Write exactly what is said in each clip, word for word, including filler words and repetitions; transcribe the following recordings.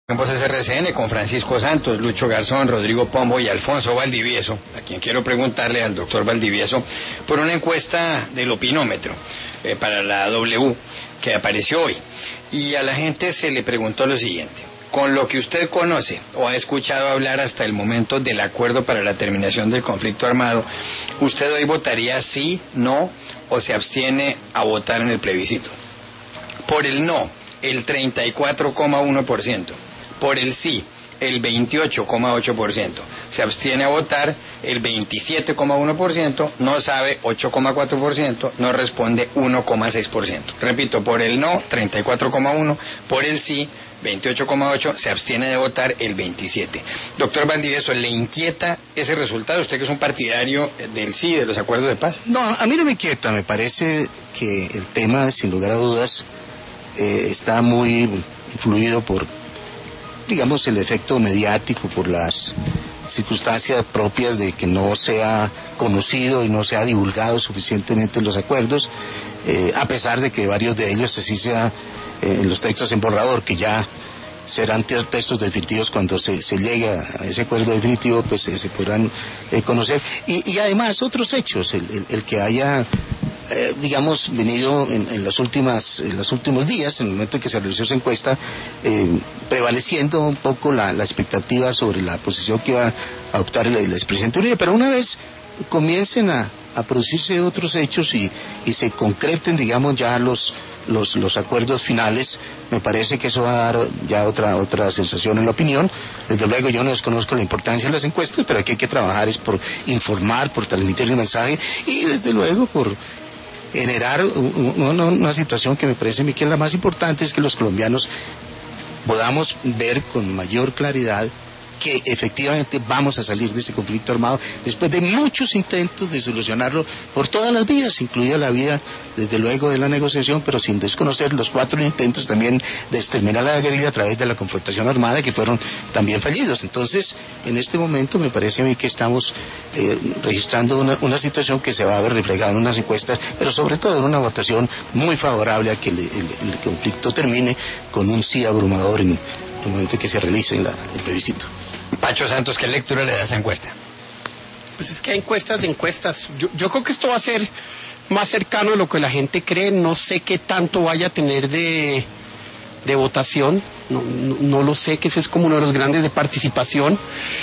En Voces R C N con Francisco Santos, Lucho Garzón, Rodrigo Pombo y Alfonso Valdivieso, a quien quiero preguntarle al doctor Valdivieso por una encuesta del Opinómetro eh, para la W que apareció hoy. Y a la gente se le preguntó lo siguiente: con lo que usted conoce o ha escuchado hablar hasta el momento del acuerdo para la terminación del conflicto armado, ¿usted hoy votaría sí, no o se abstiene a votar en el plebiscito? Por el no, el treinta y cuatro coma uno por ciento. Por el sí, el veintiocho coma ocho por ciento. Se abstiene a votar el veintisiete coma uno por ciento, no sabe ocho coma cuatro por ciento, no responde uno coma seis por ciento. Repito, por el no, treinta y cuatro coma uno por ciento, por el sí, veintiocho coma ocho por ciento, se abstiene de votar el veintisiete por ciento. Doctor Valdivieso, ¿le inquieta ese resultado? Usted que es un partidario del sí, de los acuerdos de paz. No, a mí no me inquieta, me parece que el tema, sin lugar a dudas, eh, está muy influido por, digamos, el efecto mediático, por las circunstancias propias de que no se ha conocido y no se ha divulgado suficientemente los acuerdos, eh, a pesar de que varios de ellos así sea eh, en los textos en borrador, que ya serán textos definitivos cuando se, se llegue a ese acuerdo definitivo, pues eh, se podrán eh, conocer. Y, y además otros hechos, el, el, el que haya Eh, digamos, venido en, en las últimas, en los últimos días, en el momento en que se realizó esa encuesta, eh, prevaleciendo un poco la, la expectativa sobre la posición que iba a adoptar el, el expresidente Uribe, pero una vez comiencen a, a producirse otros hechos y, y se concreten, digamos, ya los, los, los acuerdos finales, me parece que eso va a dar ya otra, otra sensación en la opinión. Desde luego yo no desconozco la importancia de las encuestas, pero aquí hay que trabajar es por informar, por transmitir el mensaje y desde luego por generar una, una situación que me parece a mí que es la más importante, es que los colombianos podamos ver con mayor claridad que efectivamente vamos a salir de ese conflicto armado después de muchos intentos de solucionarlo por todas las vías, incluida la vía desde luego de la negociación, pero sin desconocer los cuatro intentos también de exterminar la guerrilla a través de la confrontación armada, que fueron también fallidos. Entonces, en este momento me parece a mí que estamos eh, registrando una, una situación que se va a ver reflejada en unas encuestas, pero sobre todo en una votación muy favorable a que el, el, el conflicto termine con un sí abrumador en el momento en que se realice la, el plebiscito. Pacho Santos, ¿qué lectura le da a esa encuesta? Pues es que hay encuestas de encuestas. Yo, yo creo que esto va a ser más cercano de lo que la gente cree. No sé qué tanto vaya a tener de, de votación. No, no, no lo sé, que ese es como uno de los grandes de participación.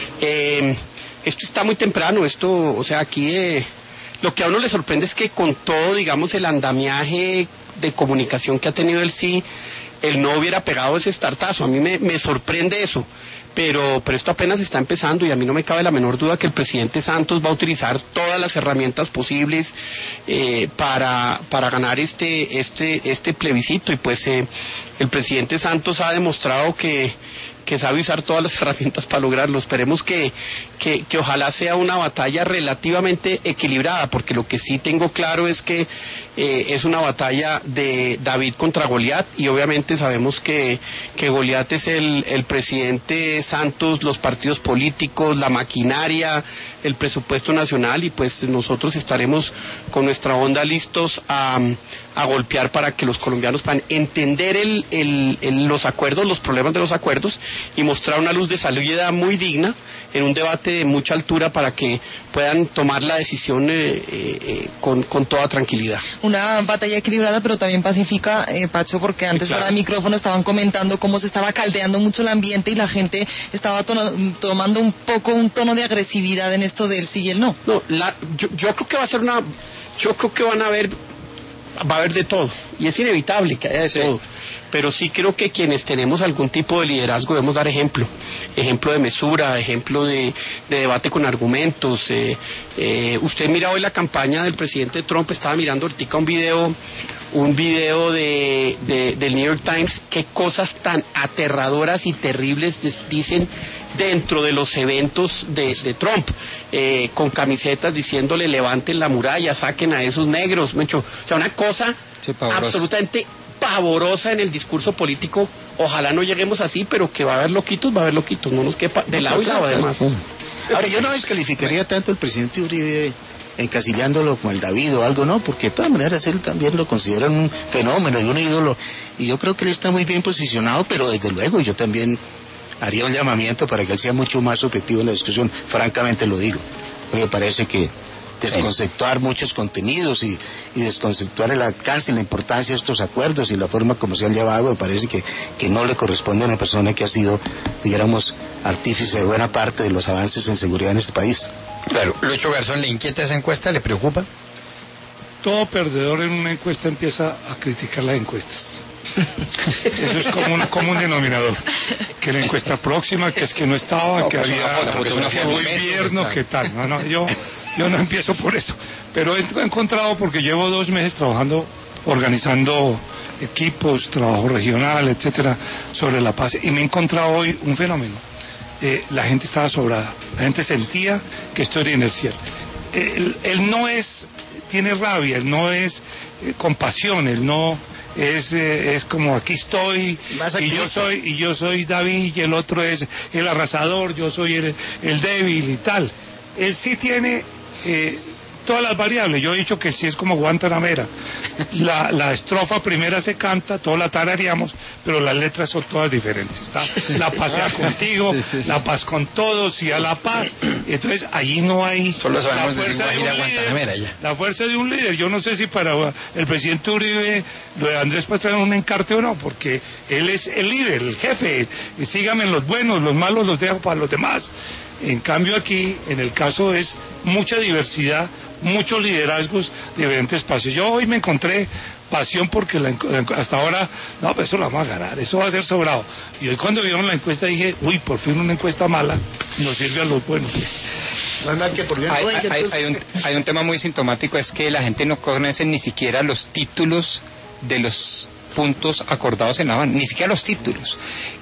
Eh, esto está muy temprano. Esto, o sea, aquí eh, lo que a uno le sorprende es que con todo, digamos, el andamiaje de comunicación que ha tenido el sí, el no hubiera pegado ese startazo. A mí me, me sorprende eso. Pero, pero esto apenas está empezando y a mí no me cabe la menor duda que el presidente Santos va a utilizar todas las herramientas posibles eh, para, para ganar este, este, este plebiscito. Y pues eh, el presidente Santos ha demostrado que, que sabe usar todas las herramientas para lograrlo. Esperemos que, que, que ojalá sea una batalla relativamente equilibrada, porque lo que sí tengo claro es que eh, es una batalla de David contra Goliat, y obviamente sabemos que, que Goliat es el, el presidente Santos, los partidos políticos, la maquinaria, el presupuesto nacional, y pues nosotros estaremos con nuestra onda listos a, a golpear para que los colombianos puedan entender el, el, el, los acuerdos, los problemas de los acuerdos, y mostrar una luz de salida muy digna en un debate de mucha altura para que puedan tomar la decisión eh, eh, con, con toda tranquilidad. Una batalla equilibrada pero también pacífica, eh, Pacho, porque antes claro. fuera de micrófono estaban comentando cómo se estaba caldeando mucho el ambiente y la gente estaba tono, tomando un poco un tono de agresividad en esto del sí y el no. No, la, yo, yo creo que va a ser una, yo creo que van a haber, va a haber de todo, y es inevitable que haya de sí. todo. Pero sí creo que quienes tenemos algún tipo de liderazgo debemos dar ejemplo, ejemplo de mesura, ejemplo de, de debate con argumentos. Eh, eh, usted mira hoy la campaña del presidente Trump, estaba mirando ahorita un video, un video de, de, del New York Times, qué cosas tan aterradoras y terribles dicen dentro de los eventos de, de Trump, eh, con camisetas diciéndole levanten la muralla, saquen a esos negros, mucho, o sea, una cosa sí, absolutamente pavorosa en el discurso político. Ojalá no lleguemos así, pero que va a haber loquitos, va a haber loquitos, no nos quepa de lado y lado además. Ahora, yo no descalificaría tanto al presidente Uribe encasillándolo como el David o algo, no, porque de todas maneras él también lo consideran un fenómeno y un ídolo, y yo creo que él está muy bien posicionado, pero desde luego yo también haría un llamamiento para que él sea mucho más objetivo en la discusión, francamente lo digo. Me parece que desconceptuar muchos contenidos y, y desconceptuar el alcance y la importancia de estos acuerdos y la forma como se han llevado, me parece que, que no le corresponde a una persona que ha sido, digamos, artífice de buena parte de los avances en seguridad en este país. Claro. Lucho Garzón, ¿le inquieta esa encuesta? ¿Le preocupa? Todo perdedor en una encuesta empieza a criticar las encuestas. Eso es como un común denominador. Que la encuesta próxima, que es que no estaba, no, que pues había foto, que fue invierno, que tal. No, no, yo, yo no empiezo por eso. Pero he encontrado, porque llevo dos meses trabajando, organizando equipos, trabajo regional, etcétera, sobre la paz, y me he encontrado hoy un fenómeno. Eh, la gente estaba sobrada, la gente sentía que esto era inercial. Él, él no es, tiene rabia, él no es eh, compasión, él no es eh, es como aquí estoy y yo soy y yo soy David y el otro es el arrasador, yo soy el, el débil y tal. Él sí tiene eh, todas las variables. Yo he dicho que sí es como Guantanamera. La, la estrofa primera se canta, todos la tarareamos, pero las letras son todas diferentes. ¿Está? La paz sea contigo, sí, sí, sí. La paz con todos y a la paz. Entonces allí no hay Solo sabemos la fuerza de, de un Guantanamera ya. La fuerza de un líder. Yo no sé si para el presidente Uribe lo de Andrés Pastrana es un encarte o no, porque él es el líder, el jefe. Y síganme los buenos, los malos los dejo para los demás. En cambio aquí, en el caso es mucha diversidad, muchos liderazgos de diferentes espacios. Yo hoy me encontré pasión porque la, hasta ahora, no, pues eso lo vamos a ganar, eso va a ser sobrado. Y hoy cuando vieron la encuesta dije, uy, por fin una encuesta mala nos sirve a los buenos. Que por hay, hay, hay, hay, un, hay un tema muy sintomático, es que la gente no conoce ni siquiera los títulos de los puntos acordados en La Habana, ni siquiera los títulos.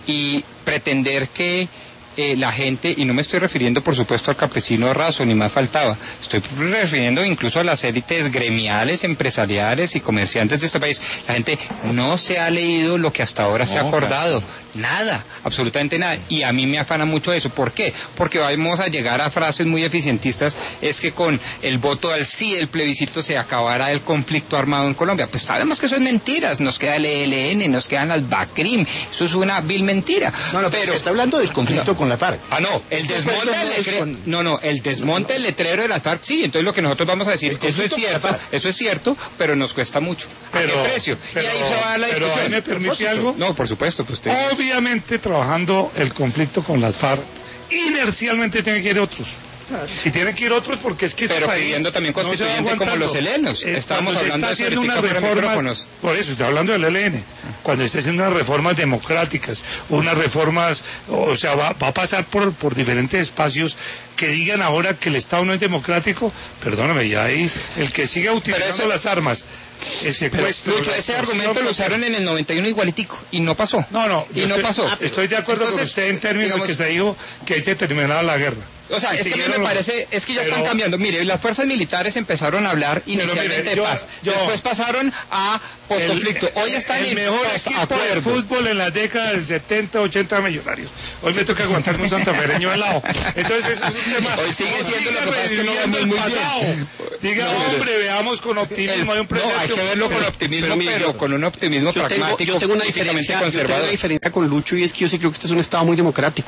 Y pretender que Eh, la gente, y no me estoy refiriendo por supuesto al campesino raso, ni más faltaba, estoy refiriendo incluso a las élites gremiales, empresariales y comerciantes de este país. La gente no se ha leído lo que hasta ahora no, se ha acordado, claro. Nada, absolutamente nada, y a mí me afana mucho eso. ¿Por qué? Porque vamos a llegar a frases muy eficientistas, es que con el voto al sí del plebiscito se acabará el conflicto armado en Colombia. Pues sabemos que eso es mentiras, nos queda el E L N, nos quedan las BACRIM, eso es una vil mentira. No, no, pero se está hablando del conflicto no. con la FARC. Ah, no, el desmonte del letrero, con... no, no, el desmonte del letrero de las FARC, sí, entonces lo que nosotros vamos a decir, eso es cierto, eso es cierto, pero nos cuesta mucho. Pero, ¿a qué precio? Pero, y ahí se va a dar la discusión. Pero ¿me permite algo? No, por supuesto, pues usted... Obviamente, trabajando el conflicto con las FARC, inercialmente tienen que ir otros. Y tienen que ir otros porque es que este pero país pidiendo también constituyente no como los helenos. Eh, Estamos hablando está de unas reformas, por eso estoy hablando del E L N. Cuando esté haciendo unas reformas democráticas, unas reformas, o sea, va, va a pasar por, por diferentes espacios que digan ahora que el Estado no es democrático. Perdóname, ya ahí el que siga utilizando eso, las armas, el secuestro. Lucho, ese argumento lo usaron en el noventa y uno igualitico y no pasó. No, no, y no estoy, pasó. Estoy de acuerdo Entonces, con usted en términos digamos, de que se dijo que hay que terminar la guerra. O sea, es que a mí me parece, es que ya pero, están cambiando. Mire, las fuerzas militares empezaron a hablar inicialmente mire, yo, de paz, yo, después pasaron a posconflicto. Hoy están el, el en mejor equipo de fútbol en la década del setenta, ochenta Millonarios. Hoy me toca aguantarme un santafereño al lado. Entonces eso es un tema. Hoy sigue siendo lo que pasa es que no vemos muy bien. Diga, no, hombre, veamos con optimismo. El, hay un no, hay que verlo con optimismo, pero, mire, pero con un optimismo yo pragmático. Tengo, yo tengo una diferencia, yo tengo una diferencia con Lucho, y es que yo sí creo que este es un Estado muy democrático.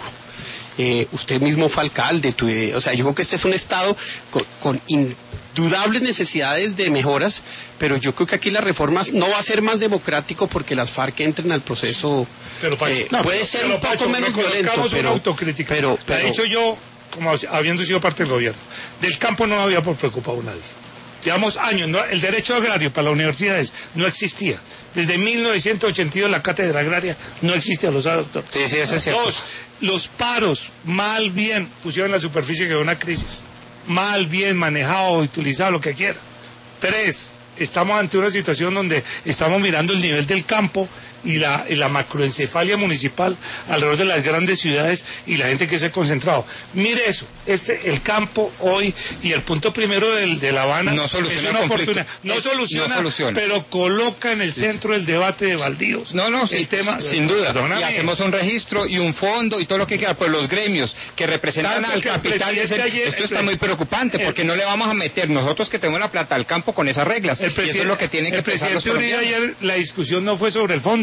Eh, usted mismo fue alcalde, tuve, o sea, yo creo que este es un Estado con, con indudables necesidades de mejoras, pero yo creo que aquí las reformas no va a ser más democrático porque las FARC entren al proceso. Pero Pacho, eh, no, puede pero, ser pero, un poco Pacho, menos violento, pero una autocrítica. Pero, pero, pero, he dicho yo, como habiendo sido parte del gobierno, del campo no había por preocupado nadie. Llevamos años, ¿no? El derecho agrario para las universidades no existía. Desde mil novecientos ochenta y dos la cátedra agraria no existe a los doctor. Sí, sí, eso es cierto. Dos, los paros, mal bien, pusieron en la superficie que había una crisis. Mal bien manejado, utilizado, lo que quiera. Tres, estamos ante una situación donde estamos mirando el nivel del campo y la, y la macroencefalia municipal alrededor de las grandes ciudades y la gente que se ha concentrado. Mire eso, este, el campo hoy y el punto primero del, de La Habana no soluciona es una el oportunidad. No, es, soluciona, no soluciona, pero coloca en el centro del debate de baldíos. No, no, sí, el tema, sin duda. Perdóname. Y hacemos un registro y un fondo y todo lo que queda, pues los gremios que representan al capital, dicen, ayer, esto está muy preocupante el, porque no le vamos a meter nosotros que tenemos la plata al campo con esas reglas. Y eso es lo que tienen que pensar los colombianos. Ayer la discusión no fue sobre el fondo.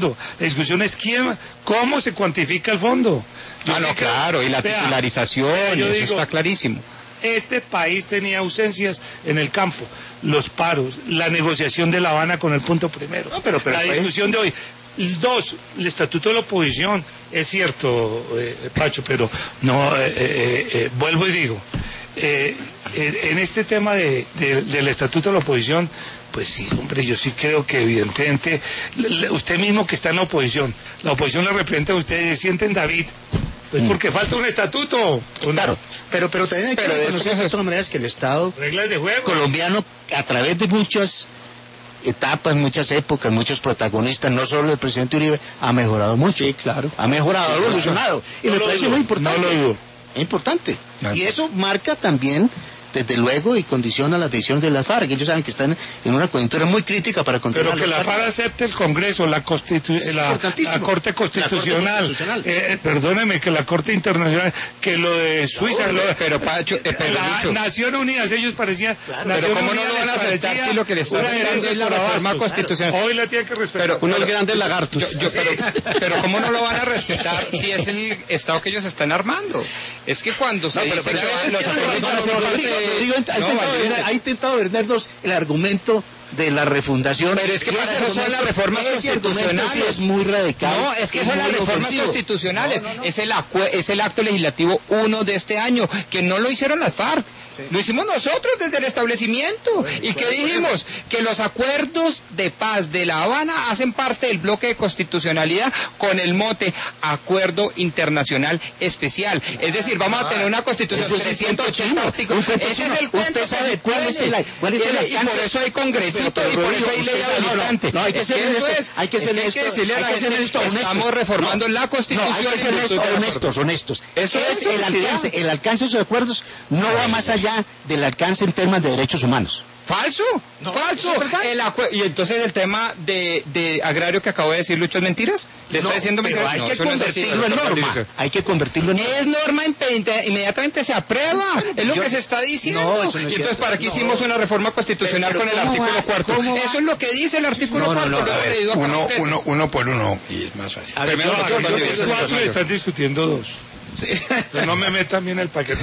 fondo. La discusión es quién, cómo se cuantifica el fondo. Yo ah, no, claro, y la vea, titularización, vea, eso digo, está clarísimo. Este país tenía ausencias en el campo, los paros, la negociación de La Habana con el punto primero, no, pero, pero la discusión país... de hoy. Dos, el estatuto de la oposición, es cierto, eh, Pacho, pero no, eh, eh, eh, vuelvo y digo, eh, en este tema de, de, del estatuto de la oposición, pues sí, hombre, yo sí creo que evidentemente, usted mismo que está en la oposición, la oposición le representa a usted, sienten David, pues porque falta un estatuto. Claro, pero, pero también hay que reconocer de todas maneras que el Estado reglas de juego colombiano, a través de muchas etapas, muchas épocas, muchos protagonistas, no solo el presidente Uribe, ha mejorado mucho. Sí, claro. Ha mejorado, ha evolucionado. Y no me parece digo, muy importante. No lo digo. Es importante. Claro. Y eso marca también, desde luego, y condiciona las decisiones de las FARC. Ellos saben que están en una coyuntura muy crítica para controlar. Pero que la FARC acepte el Congreso, la, Constitu la, la Corte Constitucional, la Corte Constitucional. Eh, perdóneme, que la Corte Internacional, que lo de Suiza, no, lo de, pero Pacho, eh, pero la Lucho, Naciones Unidas, ellos parecían, claro, pero cómo no lo van a aceptar si lo que le está aceptando es la reforma constitucional. Claro. Hoy la tienen que respetar. Pero, unos grandes lagartos. Yo, yo, pero, pero cómo no lo van a respetar si es el Estado que ellos están armando. Es que cuando se no, dice pero, pero, que los acuerdos van a ser parte ha intentado vendernos el argumento de la refundación. Pero es que para eso son las reformas constitucionales. Sí es muy radical. No, es que son las reformas ofensivo. constitucionales. No, no, no. Es, el es el acto legislativo uno de este año, que no lo hicieron las FARC. Sí. Lo hicimos nosotros desde el establecimiento. Bueno, ¿Y qué dijimos? Bueno. Que los acuerdos de paz de La Habana hacen parte del bloque de constitucionalidad con el mote Acuerdo Internacional Especial. Claro. Es decir, vamos a tener una constitución de trescientos ochenta artículos. Ese es el cuento. ¿Usted sabe cuál es el, cuál es el alcance? Y por eso hay congresito y por eso hay ley habilitante. No, hay que ser honestos. Hay que ser honestos. Estamos reformando la Constitución. Hay que ser honestos, honestos. Eso es el alcance. El alcance de esos acuerdos no va más allá del alcance en temas de derechos humanos. Falso, no, falso. El y entonces el tema de, de agrario que acabo de decir, Lucho, ¿es mentiras? ¿Le no, está diciendo pero hay, no, que convertirlo en norma. hay que convertirlo en norma. Es norma, inmediatamente se aprueba. Es lo Yo, que se está diciendo. No, eso no es y entonces, ¿para qué no. hicimos una reforma constitucional pero, pero con el artículo cuarto? Eso es lo que dice el artículo no, cuarto. No, no, a ver, uno, uno, uno por uno, y es más fácil. A ver, Primero, yo, yo, yo, yo, cuatro están discutiendo dos. Sí. Pero no me metan bien el paquete.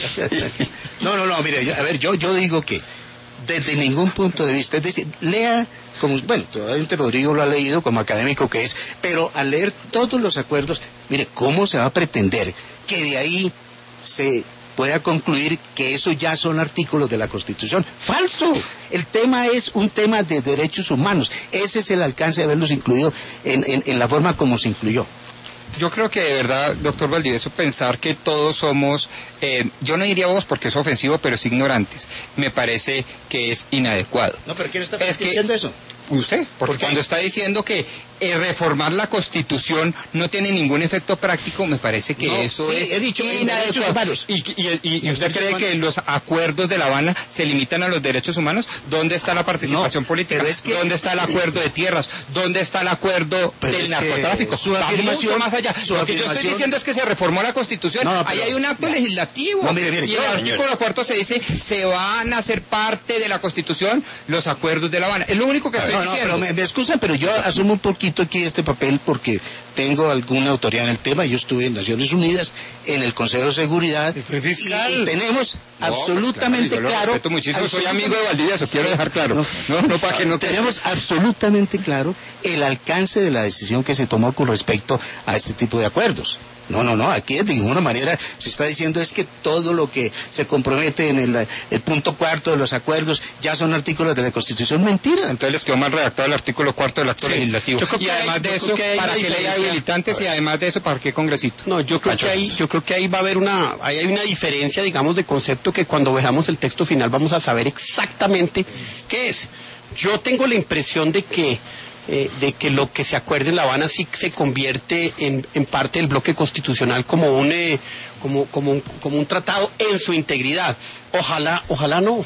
No, no, no, mire, a ver, yo, yo digo que desde ningún punto de vista, es decir, lea, como, bueno, probablemente Rodrigo lo ha leído como académico que es, pero al leer todos los acuerdos, mire, ¿cómo se va a pretender que de ahí se pueda concluir que eso ya son artículos de la Constitución? ¡Falso! El tema es un tema de derechos humanos. Ese es el alcance de haberlos incluido en, en, en la forma como se incluyó. Yo creo que de verdad, doctor Valdivieso, pensar que todos somos, eh, yo no diría vos porque es ofensivo, pero es ignorantes, me parece que es inadecuado. No, pero ¿quién está es diciendo que, eso? Usted, porque ¿Por cuando está diciendo que eh, reformar la Constitución no tiene ningún efecto práctico, me parece que no, eso sí, es he dicho, inadecuado. ¿Y, y, y, y usted cree humanos? que los acuerdos de La Habana se limitan a los derechos humanos? ¿Dónde está la participación no, política? Es que... ¿Dónde está el acuerdo de tierras? ¿Dónde está el acuerdo pero del narcotráfico? Su afirmación, mucho más allá. Lo que yo estoy diciendo es que se reformó la Constitución. No, pero, Ahí hay un acto no, legislativo. No, mire, mire, y en el artículo cuarto se dice, se van a hacer parte de la Constitución los acuerdos de La Habana. Es lo único que estoy no, diciendo. No, pero me, me excusan, pero yo asumo un poquito aquí este papel porque tengo alguna autoridad en el tema. Yo estuve en Naciones Unidas, en el Consejo de Seguridad, y, fiscal. y, y tenemos no, absolutamente pues claro. Respeto muchísimo, soy amigo de Valdivieso, quiero dejar claro. No, no, no para que no tenemos absolutamente claro el alcance de la decisión que se tomó con respecto a este tipo de acuerdos. No, no, no, aquí de ninguna manera se está diciendo es que todo lo que se compromete en el, el punto cuarto de los acuerdos ya son artículos de la Constitución. Mentira. Entonces les quedó mal redactado el artículo cuarto del acto sí. legislativo. Y además hay, de eso, que ¿para qué ley habilitantes? Y además de eso, ¿para qué congresito? No, yo creo, que ahí, yo creo que ahí va a haber una, ahí hay una diferencia, digamos, de concepto que cuando veamos el texto final vamos a saber exactamente qué es. Yo tengo la impresión de que Eh, de que lo que se acuerde en La Habana sí se convierte en, en parte del bloque constitucional como un, eh, como, como, un, como un tratado en su integridad. Ojalá, ojalá no.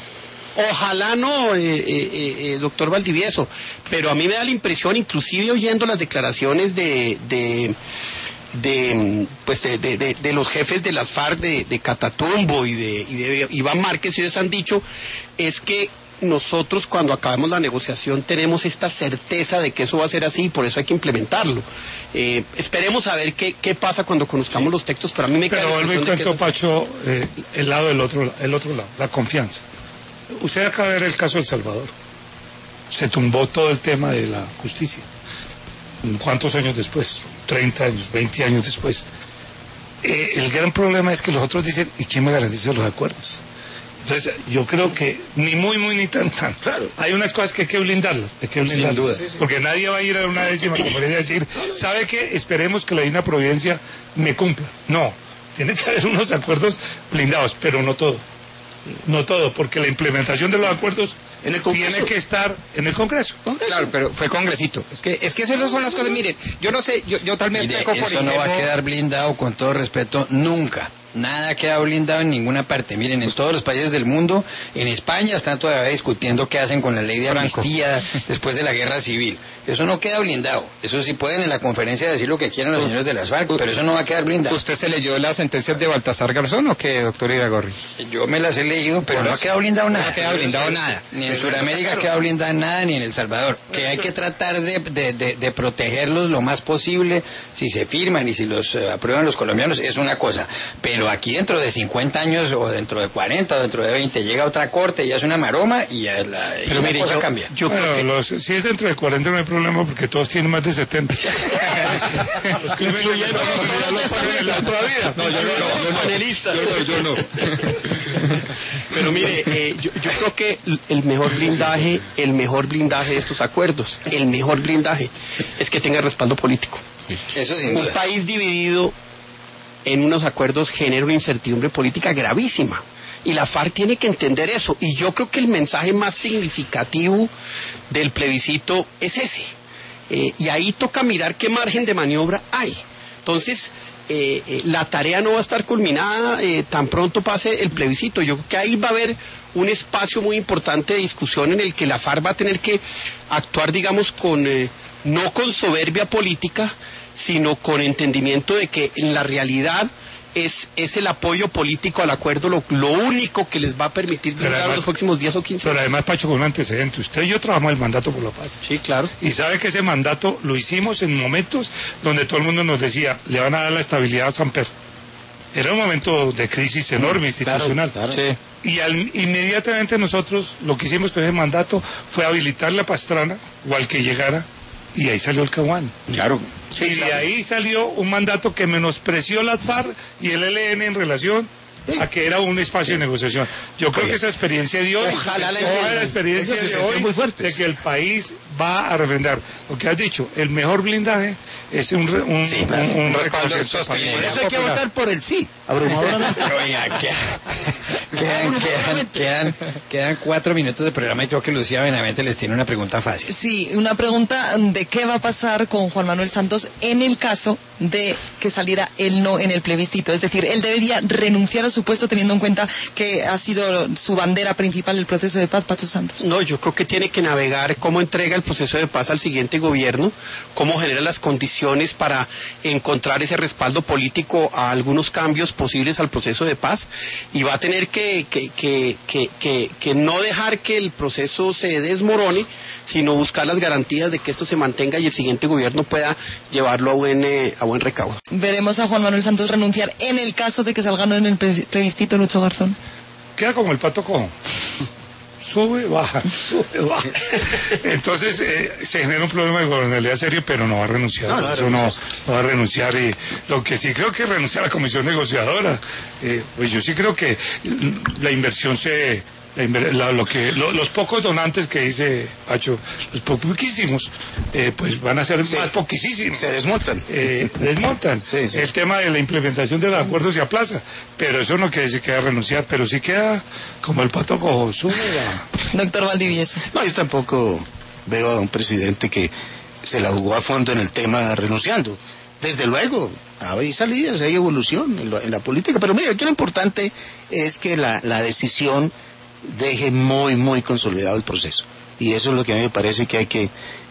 Ojalá no, eh, eh, eh, doctor Valdivieso, pero a mí me da la impresión, inclusive oyendo las declaraciones de... de de pues de, de, de, de los jefes de las FARC de, de Catatumbo y de, y de Iván Márquez, ellos han dicho es que nosotros cuando acabemos la negociación tenemos esta certeza de que eso va a ser así y por eso hay que implementarlo. Eh, esperemos a ver qué, qué pasa cuando conozcamos sí. los textos, pero a mí me pero queda la impresión de que... Pero vuelvo y cuento, Pacho, eh, el lado del otro, el otro lado, la confianza. Usted acaba de ver el caso de El Salvador. Se tumbó todo el tema de la justicia. ¿Cuántos años después? treinta años, veinte años después. Eh, el gran problema es que los otros dicen, ¿y quién me garantiza los acuerdos? Entonces, yo creo que ni muy, muy, ni tan, tan. Claro. Hay unas cosas que hay que blindarlas, hay que blindarlas. Sin duda. Sí, sí. Porque nadie va a ir a una décima conferencia y decir, ¿sabe qué? Esperemos que la Divina Providencia me cumpla. No, tiene que haber unos acuerdos blindados, pero no todo. No todo, porque la implementación de los acuerdos ¿En el tiene que estar en el Congreso. Congreso. Claro, pero fue congresito. Es que es que eso son las cosas. Miren, yo no sé, yo, yo tal vez Mire, eso no va a quedar blindado, con todo respeto, nunca. Nada queda blindado en ninguna parte. Miren, en todos los países del mundo, en España están todavía discutiendo qué hacen con la ley de amnistía después de la guerra civil. Eso no queda blindado. Eso sí pueden en la conferencia decir lo que quieran los señores de las FARC, pero eso no va a quedar blindado. ¿Usted se leyó las sentencias de Baltasar Garzón o qué, doctor Iragorri? Yo me las he leído, pero no ha quedado blindado nada. No ha quedado blindado nada. Ni en Sudamérica ha quedado blindado nada, ni en El Salvador. Que hay que tratar de, de, de, de protegerlos lo más posible, si se firman y si los uh, aprueban los colombianos, es una cosa. Pero aquí dentro de cincuenta años o dentro de cuarenta o dentro de veinte llega otra corte y hace una maroma y ya la, y pero la mire, cosa yo, cambia. Yo bueno, creo que... los, si es dentro de cuarenta no hay problema porque todos tienen más de setenta. Los que me lo la otra vida. No, yo no, no, no, panelista. Yo no, yo no. Pero mire, eh, yo, yo creo que el mejor blindaje, el mejor blindaje de estos acuerdos, el mejor blindaje es que tenga respaldo político. Eso sin duda. Un país dividido en unos acuerdos genera una incertidumbre política gravísima. Y la FARC tiene que entender eso. Y yo creo que el mensaje más significativo del plebiscito es ese. Eh, y ahí toca mirar qué margen de maniobra hay. Entonces, eh, eh, la tarea no va a estar culminada eh, tan pronto pase el plebiscito. Yo creo que ahí va a haber un espacio muy importante de discusión en el que la FARC va a tener que actuar, digamos, con eh, no con soberbia política, sino con entendimiento de que en la realidad es, es el apoyo político al acuerdo lo, lo único que les va a permitir blindar los próximos diez o quince años. Pero además, Pacho, con un antecedente, usted y yo trabajamos el mandato por la paz. Sí, claro. Y sabe que ese mandato lo hicimos en momentos donde todo el mundo nos decía, le van a dar la estabilidad a Samper. Era un momento de crisis enorme institucional. Claro, claro. Sí. Y al, inmediatamente nosotros lo que hicimos con ese mandato fue habilitar la Pastrana, o al que llegara, y ahí salió el Caguán. Claro. Sí, y de ahí salió un mandato que menospreció las FARC y el E L N en relación a que era un espacio de negociación. Yo creo Oye, que esa experiencia de hoy, ojalá la, la experiencia de hoy, muy fuerte, de que el país va a refrendar. Lo que has dicho, el mejor blindaje es un, un, sí, claro. un, un respaldo sostenido. Por eso hay que votar por el sí. Abrumadoramente. Oiga, quedan, quedan, quedan, quedan cuatro minutos de programa y creo que Lucía Benavente les tiene una pregunta fácil. Sí, una pregunta de qué va a pasar con Juan Manuel Santos en el caso de que saliera el no en el plebiscito. Es decir, él debería renunciar a su puesto teniendo en cuenta que ha sido su bandera principal el proceso de paz, Pacho Santos. No, yo creo que tiene que navegar cómo entrega el proceso de paz al siguiente gobierno, cómo genera las condiciones para encontrar ese respaldo político a algunos cambios posibles al proceso de paz, y va a tener que, que, que, que, que, que no dejar que el proceso se desmorone, sino buscar las garantías de que esto se mantenga y el siguiente gobierno pueda llevarlo a buen, eh, a buen recaudo. ¿Veremos a Juan Manuel Santos renunciar en el caso de que salga no en el plebiscito, Lucho Garzón? Queda como el pato cojo. Sube, baja, sube, baja. Entonces eh, se genera un problema de gobernabilidad serio, pero no va a renunciar. No, no, Eso no, no va a renunciar. Y lo que sí creo que renuncia a la comisión negociadora. Eh, pues yo sí creo que la inversión se... La, la, lo que, lo, los pocos donantes que dice Pacho, los po poquísimos, eh, pues van a ser sí, más poquísimos. Se desmontan. Eh, desmontan. Sí, sí. El tema de la implementación del acuerdo se aplaza, pero eso no quiere decir que va a renunciar, pero sí queda como el pato cojo, sube. Doctor Valdivieso. No, yo tampoco veo a un presidente que se la jugó a fondo en el tema renunciando. Desde luego, hay salidas, hay evolución en, lo, en la política, pero mira, aquí lo importante es que la, la decisión deje muy, muy consolidado el proceso. Y eso es lo que a mí me parece que hay que,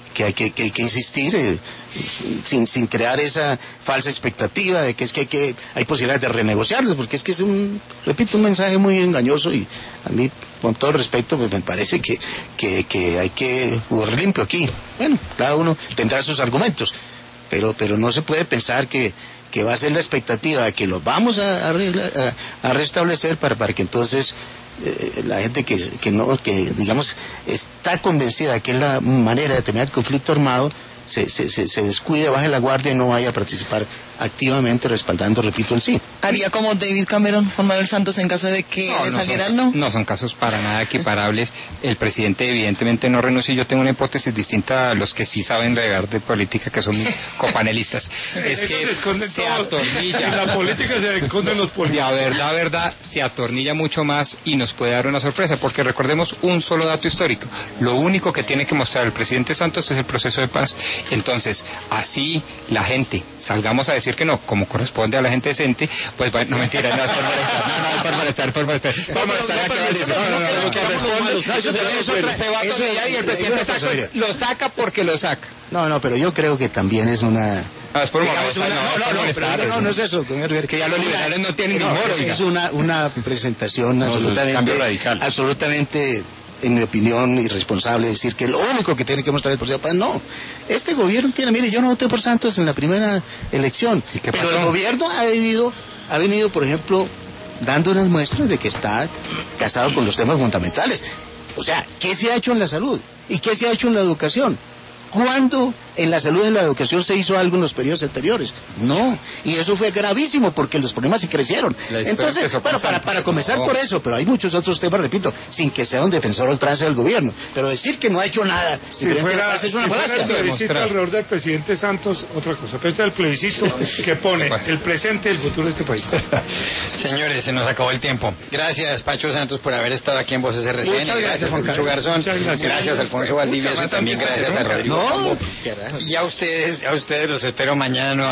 que hay que, que, que insistir eh, sin, sin crear esa falsa expectativa de que es que hay, que hay posibilidades de renegociarlos, porque es que es un, repito, un mensaje muy engañoso, y a mí, con todo respeto, pues me parece que, que, que hay que jugar limpio aquí. Bueno, cada uno tendrá sus argumentos, pero, pero no se puede pensar que, que va a ser la expectativa de que los vamos a, a, a, a restablecer para, para que entonces eh, la gente que, que no, que digamos está convencida que es la manera de terminar el conflicto armado, se, se, se, se descuide, baje la guardia y no vaya a participar activamente respaldando, repito, el sí. ¿Haría como David Cameron, Juan Manuel Santos, en caso de que no, le no saliera son, el no? No son casos para nada equiparables. El presidente evidentemente no renunció. Yo tengo una hipótesis distinta a los que sí saben regar de política, que son mis copanelistas. Es que se, esconden se todo. atornilla. En la política se esconden los políticos. De verdad, verdad, se atornilla mucho más y nos puede dar una sorpresa, porque recordemos un solo dato histórico. Lo único que tiene que mostrar el presidente Santos es el proceso de paz. Entonces, así la gente salgamos a decir que no, como corresponde a la gente decente, pues no, mentira, no es por molestar, no, no, es por molestar, por molestar, por molestar a que valice, no, no, no, corresponde, se va a atornillar y el presidente Santos lo saca porque lo saca. No, no, pero yo creo que también es una... No, es por digamos, molestar, una, no, no, no, no, no, no, no es eso, que ya los liberales no tienen no, ni moro, es una, una presentación absolutamente, absolutamente, en mi opinión, irresponsable decir que lo único que tiene que mostrar el proceso de paz. No, este gobierno tiene, mire, yo no voté por Santos en la primera elección, pero pasó? El gobierno ha venido, ha venido, por ejemplo, dando unas muestras de que está casado con los temas fundamentales. O sea, ¿qué se ha hecho en la salud? ¿Y qué se ha hecho en la educación? ¿Cuándo en la salud y en la educación se hizo algo en los periodos anteriores? No, y eso fue gravísimo porque los problemas sí crecieron. Entonces, bueno, para, para comenzar por eso, pero hay muchos otros temas, repito, sin que sea un defensor ultranza del gobierno, pero decir que no ha hecho nada si fuera, es una si falacia. El plebiscito alrededor del presidente Santos, otra cosa, pero este es el plebiscito que pone el presente y el futuro de este país. Señores, se nos acabó el tiempo. Gracias, Pacho Santos, por haber estado aquí en Voces R C N. Muchas gracias, Juan Lucho Garzón. Muchas gracias. Gracias, Alfonso Valdivieso. También gracias a Rodrigo. No, y a ustedes, a ustedes los espero mañana.